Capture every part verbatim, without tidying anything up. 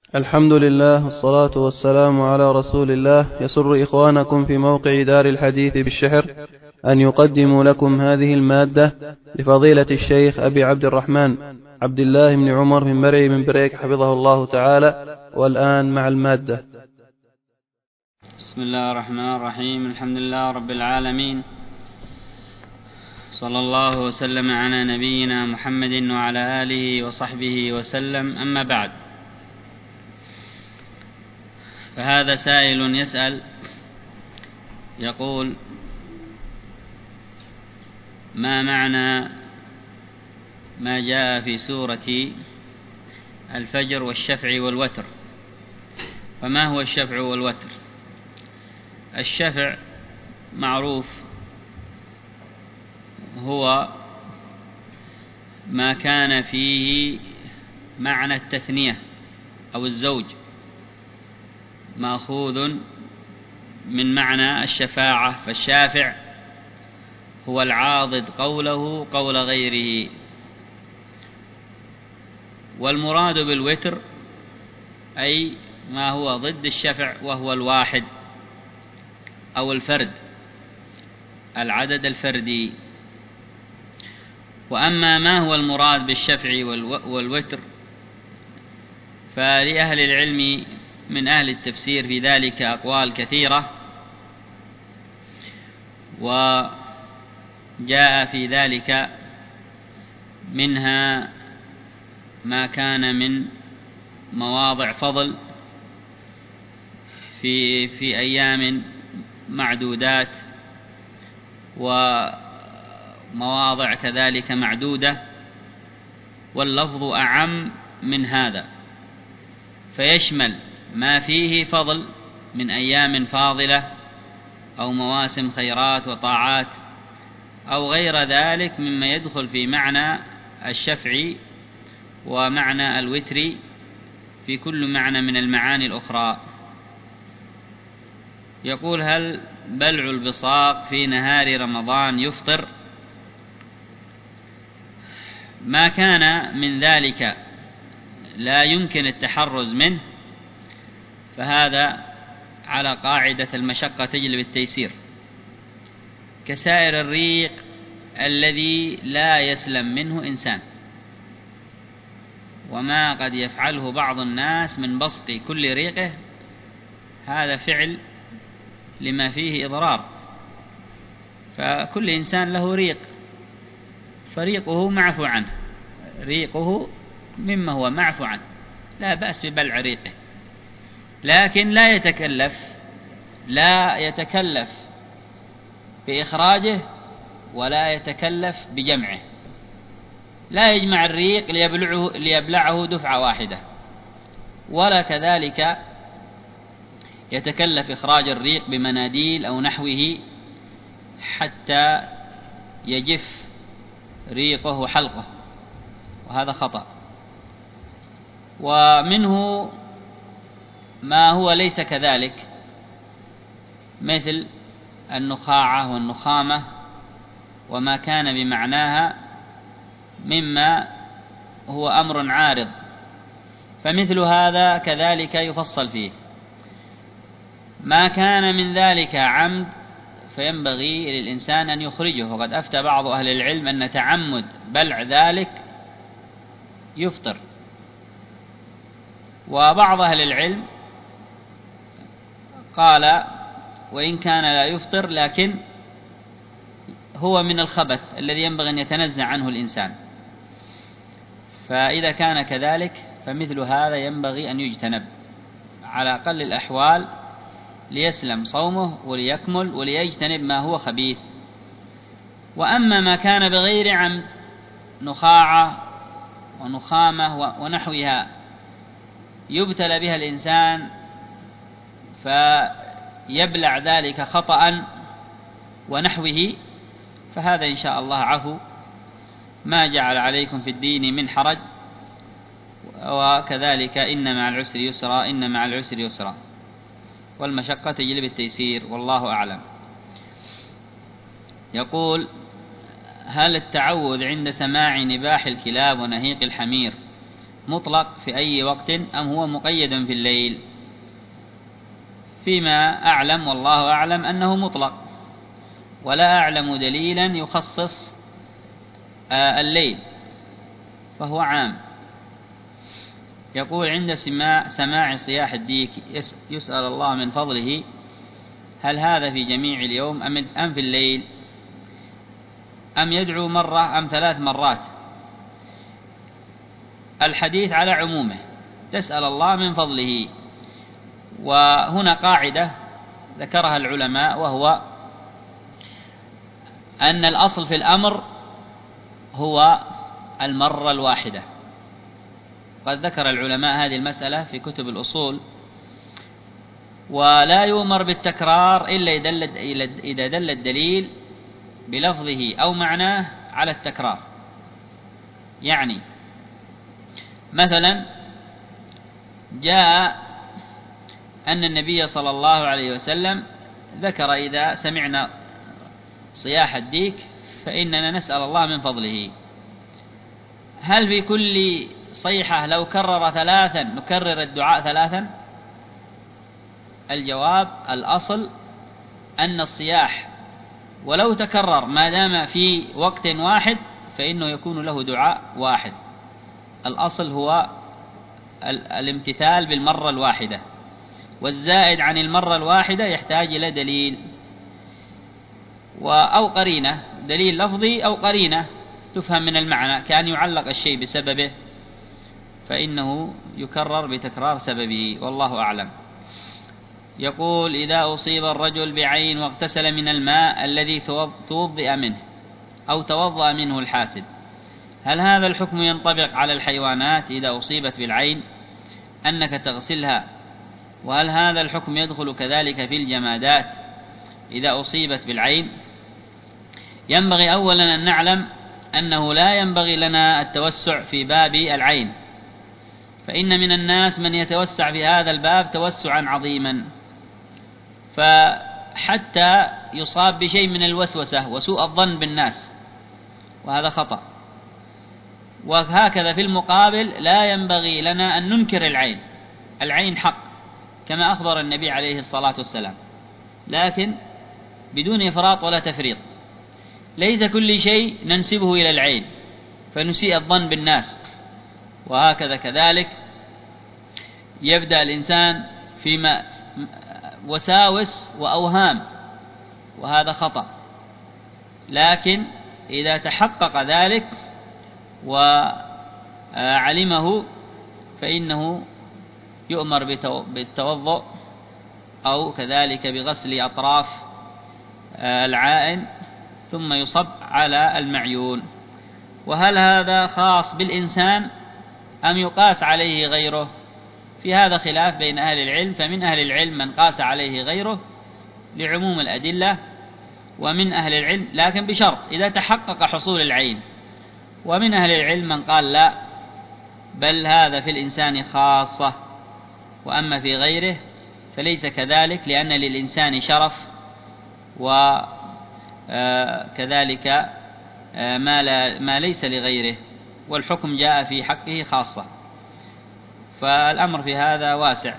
الحمد لله والصلاة والسلام على رسول الله. يسر إخوانكم في موقع دار الحديث بالشحر أن يقدموا لكم هذه المادة لفضيلة الشيخ أبي عبد الرحمن عبد الله بن عمر بن مرعي بن بريك حفظه الله تعالى. والآن مع المادة. بسم الله الرحمن الرحيم. الحمد لله رب العالمين، صلى الله وسلم على نبينا محمد وعلى آله وصحبه وسلم. أما بعد، فهذا سائل يسأل يقول: ما معنى ما جاء في سورة الفجر والشفع والوتر؟ فما هو الشفع والوتر؟ الشفع معروف هو ما كان فيه معنى التثنية أو الزوج، مأخوذ من معنى الشفاعة، فالشافع هو العاضد قوله قول غيره. والمراد بالوتر أي ما هو ضد الشفع، وهو الواحد أو الفرد، العدد الفردي. وأما ما هو المراد بالشفع والوتر فلأهل العلم من أهل التفسير في ذلك أقوال كثيرة، وجاء في ذلك منها ما كان من مواضع فضل في في أيام معدودات، ومواضع كذلك معدودة، واللفظ أعم من هذا، فيشمل ما فيه فضل من أيام فاضلة أو مواسم خيرات وطاعات أو غير ذلك مما يدخل في معنى الشفع ومعنى الوتر في كل معنى من المعاني الأخرى. يقول: هل بلع البصاق في نهار رمضان يفطر؟ ما كان من ذلك لا يمكن التحرز منه فهذا على قاعدة المشقة تجلب التيسير، كسائر الريق الذي لا يسلم منه إنسان، وما قد يفعله بعض الناس من بسط كل ريقه هذا فعل لما فيه إضرار. فكل إنسان له ريق، فريقه معفو عنه، ريقه مما هو معفو عنه، لا بأس ببلع ريقه، لكن لا يتكلف لا يتكلف بإخراجه ولا يتكلف بجمعه، لا يجمع الريق ليبلعه, ليبلعه دفعة واحدة، ولا كذلك يتكلف إخراج الريق بمناديل أو نحوه حتى يجف ريقه حلقه، وهذا خطأ. ومنه ما هو ليس كذلك، مثل النخاعة والنخامة وما كان بمعناها مما هو أمر عارض، فمثل هذا كذلك يفصل فيه. ما كان من ذلك عمد فينبغي للإنسان أن يخرجه، وقد أفتى بعض أهل العلم أن تعمد بلع ذلك يفطر، وبعض أهل العلم قال وإن كان لا يفطر لكن هو من الخبث الذي ينبغي أن يتنزع عنه الإنسان، فإذا كان كذلك فمثل هذا ينبغي أن يجتنب على أقل الأحوال ليسلم صومه وليكمل وليجتنب ما هو خبيث. وأما ما كان بغير عمد، نخاعة ونخامة ونحوها يبتلى بها الإنسان فيبلع ذلك خطأ ونحوه، فهذا إن شاء الله عفو، ما جعل عليكم في الدين من حرج، وكذلك إن مع العسر يسرا إن مع العسر يسرا، والمشقة تجلب التيسير، والله أعلم. يقول: هل التعوذ عند سماع نباح الكلاب ونهيق الحمير مطلق في أي وقت أم هو مقيد في الليل؟ فيما أعلم والله أعلم أنه مطلق، ولا أعلم دليلا يخصص الليل، فهو عام. يقول: عند سماع, سماع صياح الديك يسأل الله من فضله، هل هذا في جميع اليوم أم في الليل؟ أم يدعو مرة أم ثلاث مرات؟ الحديث على عمومه، تسأل الله من فضله. وهنا قاعدة ذكرها العلماء، وهو أن الأصل في الأمر هو المرة الواحدة. قد ذكر العلماء هذه المسألة في كتب الأصول. ولا يؤمر بالتكرار إلا إذا دل الدليل بلفظه أو معناه على التكرار. يعني مثلا جاء أن النبي صلى الله عليه وسلم ذكر: إذا سمعنا صياح الديك فإننا نسأل الله من فضله. هل في كل صيحة لو كرر ثلاثا نكرر الدعاء ثلاثا؟ الجواب: الأصل أن الصياح ولو تكرر ما دام في وقت واحد فإنه يكون له دعاء واحد. الأصل هو الامتثال بالمرة الواحدة، والزائد عن المرة الواحدة يحتاج إلى دليل أو قرينة، دليل لفظي أو قرينة تفهم من المعنى، كأن يعلق الشيء بسببه فإنه يكرر بتكرار سببه، والله أعلم. يقول: إذا أصيب الرجل بعين واغتسل من الماء الذي توضئ منه أو توضأ منه الحاسد، هل هذا الحكم ينطبق على الحيوانات إذا أصيبت بالعين أنك تغسلها؟ وهل هذا الحكم يدخل كذلك في الجمادات إذا أصيبت بالعين؟ ينبغي أولا أن نعلم أنه لا ينبغي لنا التوسع في باب العين، فإن من الناس من يتوسع في هذا الباب توسعا عظيما، فحتى يصاب بشيء من الوسوسة وسوء الظن بالناس، وهذا خطأ. وهكذا في المقابل لا ينبغي لنا أن ننكر العين، العين حق كما أخبر النبي عليه الصلاة والسلام، لكن بدون إفراط ولا تفريط. ليس كل شيء ننسبه إلى العين فنسيء الظن بالناس، وهكذا كذلك يبدأ الإنسان فيما وساوس وأوهام، وهذا خطأ. لكن إذا تحقق ذلك وعلمه فإنه يؤمر بالتوضؤ أو كذلك بغسل أطراف العائن ثم يصب على المعيون. وهل هذا خاص بالإنسان أم يقاس عليه غيره؟ في هذا خلاف بين أهل العلم، فمن أهل العلم من قاس عليه غيره لعموم الأدلة، ومن أهل العلم لكن بشرط إذا تحقق حصول العين، ومن أهل العلم من قال لا، بل هذا في الإنسان خاصة، وأما في غيره فليس كذلك، لأن للإنسان شرف وكذلك ما, لا ما ليس لغيره، والحكم جاء في حقه خاصة. فالأمر في هذا واسع،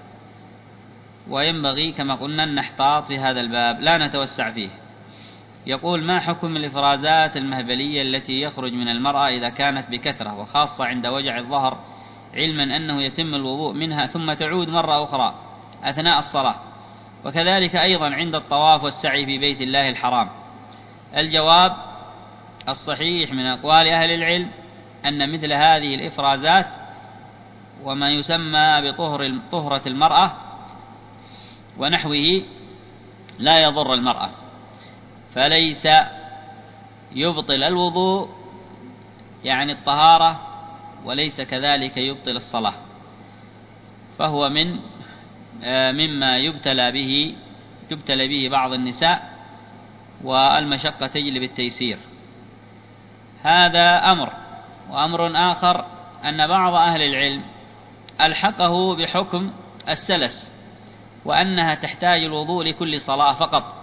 وينبغي كما قلنا أن نحتاط في هذا الباب لا نتوسع فيه. يقول: ما حكم الإفرازات المهبلية التي يخرج من المرأة إذا كانت بكثرة وخاصة عند وجع الظهر، علما أنه يتم الوضوء منها ثم تعود مرة أخرى أثناء الصلاة، وكذلك أيضا عند الطواف والسعي في بيت الله الحرام؟ الجواب: الصحيح من أقوال أهل العلم أن مثل هذه الإفرازات وما يسمى بطهر طهرة المرأة ونحوه لا يضر المرأة، فليس يبطل الوضوء يعني الطهارة، وليس كذلك يبطل الصلاة، فهو من مما يبتلى به تبتلى به بعض النساء، والمشقة تجلب التيسير. هذا أمر. وأمر آخر أن بعض أهل العلم ألحقه بحكم السلس، وأنها تحتاج الوضوء لكل صلاة فقط،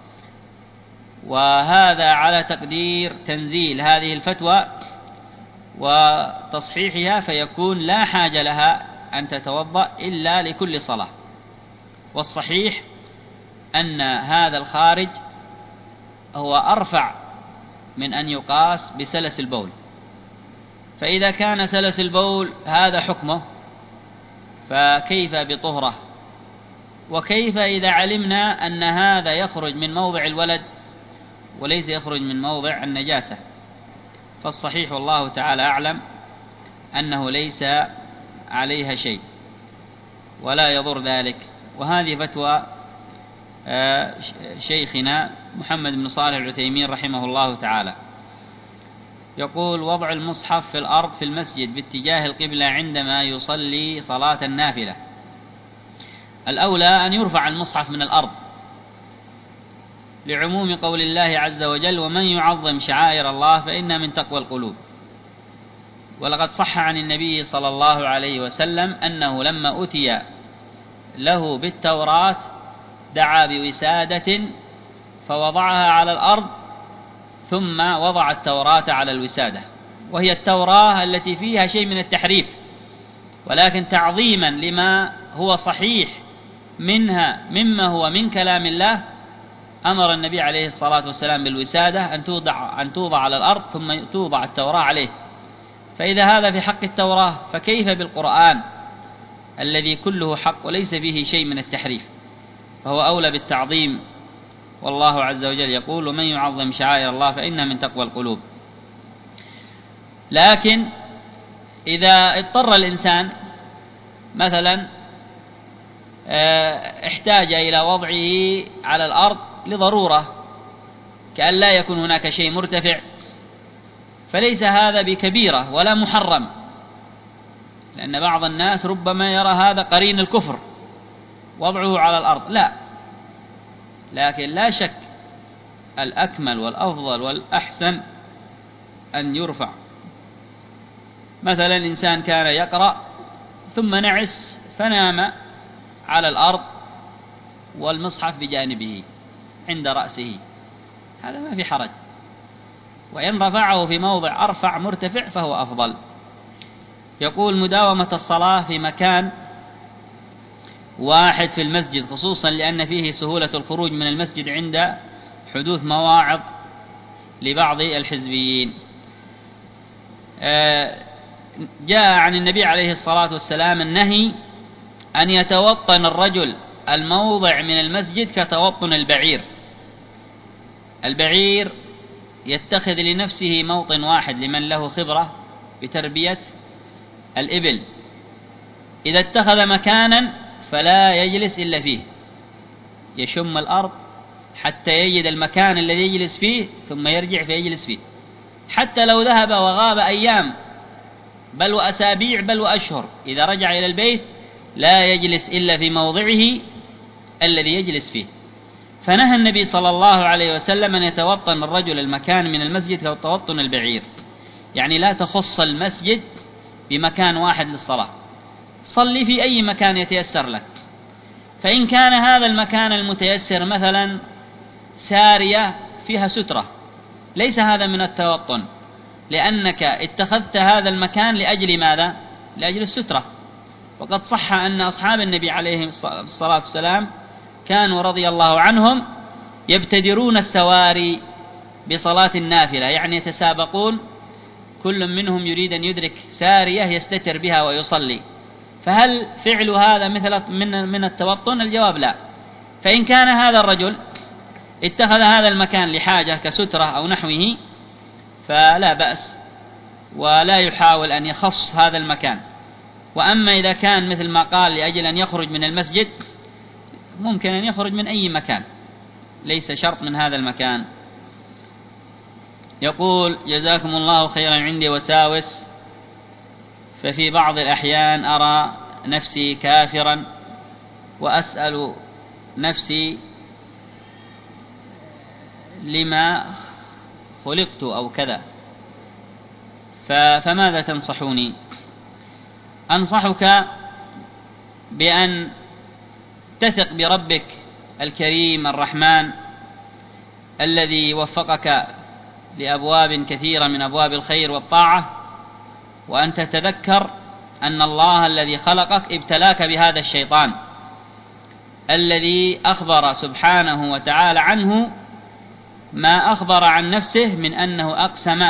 وهذا على تقدير تنزيل هذه الفتوى وتصحيحها، فيكون لا حاجة لها أن تتوضأ إلا لكل صلاة. والصحيح أن هذا الخارج هو أرفع من أن يقاس بسلس البول. فإذا كان سلس البول هذا حكمه، فكيف بطهرة؟ وكيف إذا علمنا أن هذا يخرج من موضع الولد وليس يخرج من موضع النجاسة؟ فالصحيح والله تعالى أعلم أنه ليس عليها شيء ولا يضر ذلك. وهذه فتوى شيخنا محمد بن صالح العثيمين رحمه الله تعالى. يقول: وضع المصحف في الأرض في المسجد باتجاه القبلة عندما يصلي صلاة النافلة. الأولى أن يرفع المصحف من الأرض لعموم قول الله عز وجل: ومن يعظم شعائر الله فإنها من تقوى القلوب. ولقد صح عن النبي صلى الله عليه وسلم أنه لما أتي له بالتوراة دعا بوسادة فوضعها على الأرض ثم وضع التوراة على الوسادة، وهي التوراة التي فيها شيء من التحريف، ولكن تعظيما لما هو صحيح منها مما هو من كلام الله أمر النبي عليه الصلاة والسلام بالوسادة أن توضع, أن توضع على الأرض ثم توضع التوراة عليه. فإذا هذا في حق التوراة فكيف بالقرآن الذي كله حق وليس فيه شيء من التحريف؟ فهو أولى بالتعظيم. والله عز وجل يقول: ومن يعظم شعائر الله فإنها من تقوى القلوب. لكن إذا اضطر الإنسان مثلا احتاج إلى وضعه على الأرض لضرورة كأن لا يكون هناك شيء مرتفع، فليس هذا بكبيرة ولا محرم، لأن بعض الناس ربما يرى هذا قرين الكفر وضعه على الأرض. لا، لكن لا شك الأكمل والأفضل والأحسن أن يرفع. مثلا إنسان كان يقرأ ثم نعس فنام على الأرض والمصحف بجانبه عند رأسه، هذا ما في حرج، وإن رفعه في موضع أرفع مرتفع فهو أفضل. يقول: مداومة الصلاة في مكان واحد في المسجد، خصوصا لأن فيه سهولة الخروج من المسجد عند حدوث مواعظ لبعض الحزبيين. جاء عن النبي عليه الصلاة والسلام النهي أن يتوطن الرجل الموضع من المسجد كتوطن البعير. البعير يتخذ لنفسه موطن واحد لمن له خبرة بتربية الإبل، إذا اتخذ مكانا فلا يجلس إلا فيه، يشم الأرض حتى يجد المكان الذي يجلس فيه ثم يرجع فيجلس فيه، حتى لو ذهب وغاب أيام بل وأسابيع بل وأشهر، إذا رجع إلى البيت لا يجلس إلا في موضعه الذي يجلس فيه. فنهى النبي صلى الله عليه وسلم أن يتوطن الرجل المكان من المسجد كتوطن البعير، يعني لا تخص المسجد بمكان واحد للصلاة، صلي في أي مكان يتيسر لك. فإن كان هذا المكان المتيسر مثلا سارية فيها سترة، ليس هذا من التوطن، لأنك اتخذت هذا المكان لأجل ماذا؟ لأجل السترة. وقد صح أن أصحاب النبي عليه الصلاة والسلام كانوا رضي الله عنهم يبتدرون السواري بصلاة النافلة، يعني يتسابقون، كل منهم يريد أن يدرك سارية يستتر بها ويصلي. فهل فعل هذا مثل من من التوطن؟ الجواب لا. فإن كان هذا الرجل اتخذ هذا المكان لحاجة كسترة أو نحوه فلا بأس، ولا يحاول أن يخص هذا المكان. وأما إذا كان مثل ما قال لأجل أن يخرج من المسجد، ممكن أن يخرج من أي مكان، ليس شرط من هذا المكان. يقول: جزاكم الله خيرا، عندي وساوس، ففي بعض الأحيان أرى نفسي كافرا وأسأل نفسي لما خلقت أو كذا، فماذا تنصحوني؟ أنصحك بأن تثق بربك الكريم الرحمن الذي وفقك لأبواب كثيرة من أبواب الخير والطاعة، وأن تتذكر أن الله الذي خلقك ابتلاك بهذا الشيطان الذي أخبر سبحانه وتعالى عنه ما أخبر عن نفسه من أنه أقسم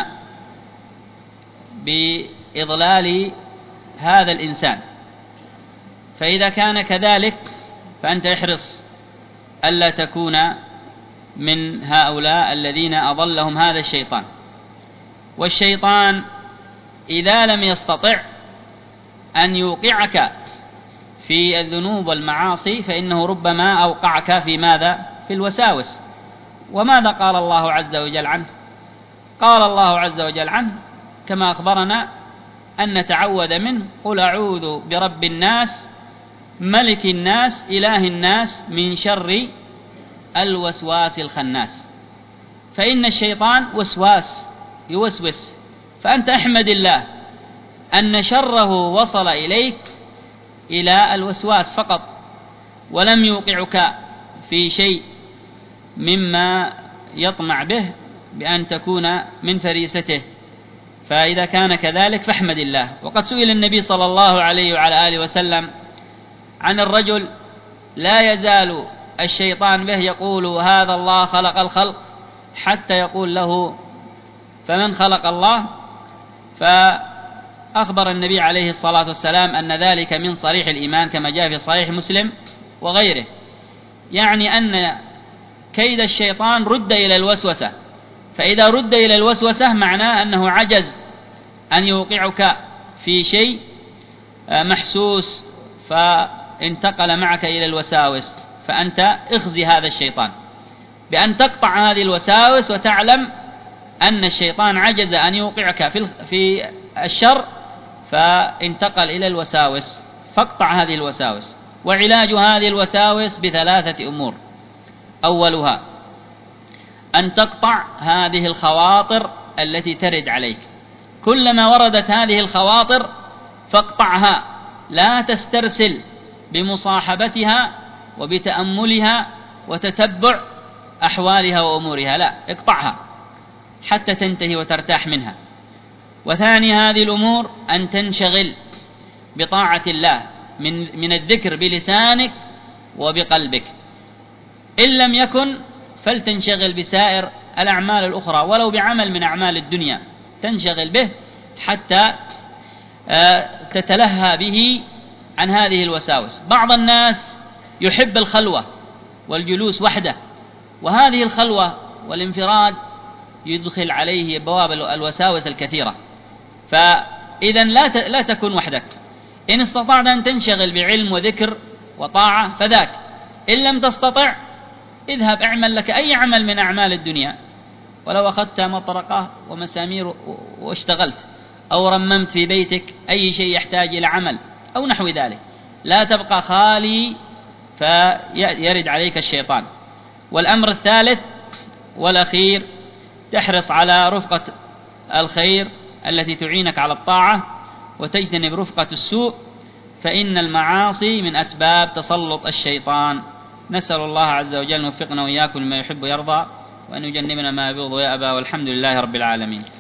بإضلال هذا الإنسان. فإذا كان كذلك فأنت احرص ألا تكون من هؤلاء الذين أضلهم هذا الشيطان. والشيطان إذا لم يستطع أن يوقعك في الذنوب والمعاصي فإنه ربما أوقعك في ماذا؟ في الوساوس. وماذا قال الله عز وجل عنه؟ قال الله عز وجل عنه كما أخبرنا أن نتعوذ منه: قل أعوذ برب الناس ملك الناس إله الناس من شر الوسواس الخناس. فإن الشيطان وسواس يوسوس، فأنت أحمد الله أن شره وصل إليك إلى الوسواس فقط، ولم يوقعك في شيء مما يطمع به بأن تكون من فريسته. فإذا كان كذلك فاحمد الله. وقد سئل النبي صلى الله عليه وعلى آله وسلم عن الرجل لا يزال الشيطان به يقول: هذا الله خلق الخلق، حتى يقول له: فمن خلق الله؟ فأخبر النبي عليه الصلاة والسلام أن ذلك من صريح الإيمان كما جاء في صحيح مسلم وغيره، يعني أن كيد الشيطان رد إلى الوسوسة. فإذا رد إلى الوسوسة معناه أنه عجز أن يوقعك في شيء محسوس فانتقل معك إلى الوساوس، فأنت اخزي هذا الشيطان بأن تقطع هذه الوساوس وتعلم أن الشيطان عجز أن يوقعك في الشر فانتقل إلى الوساوس، فاقطع هذه الوساوس. وعلاج هذه الوساوس بثلاثة أمور: أولها أن تقطع هذه الخواطر التي ترد عليك. كلما وردت هذه الخواطر فاقطعها، لا تسترسل بمصاحبتها وبتأملها وتتبع أحوالها وأمورها، لا، اقطعها حتى تنتهي وترتاح منها. وثاني هذه الأمور أن تنشغل بطاعة الله من من الذكر بلسانك وبقلبك. إن لم يكن فلتنشغل بسائر الأعمال الأخرى، ولو بعمل من أعمال الدنيا تنشغل به حتى تتلهى به عن هذه الوساوس. بعض الناس يحب الخلوة والجلوس وحده، وهذه الخلوة والانفراد يدخل عليه بواب الوساوس الكثيرة. فإذا لا لا تكن وحدك. إن استطعت أن تنشغل بعلم وذكر وطاعة فذاك، إن لم تستطع اذهب اعمل لك أي عمل من أعمال الدنيا، ولو أخذت مطرقة ومسامير واشتغلت، أو رممت في بيتك أي شيء يحتاج إلى عمل أو نحو ذلك، لا تبقى خالي فيرد عليك الشيطان. والأمر الثالث والأخير تحرص على رفقة الخير التي تعينك على الطاعة، وتجتنب رفقة السوء، فإن المعاصي من أسباب تسلط الشيطان. نسأل الله عز وجل أن يوفقنا وإياكم لما يحب ويرضى، وأن يجنبنا ما يبغض ويأبى، والحمد لله رب العالمين.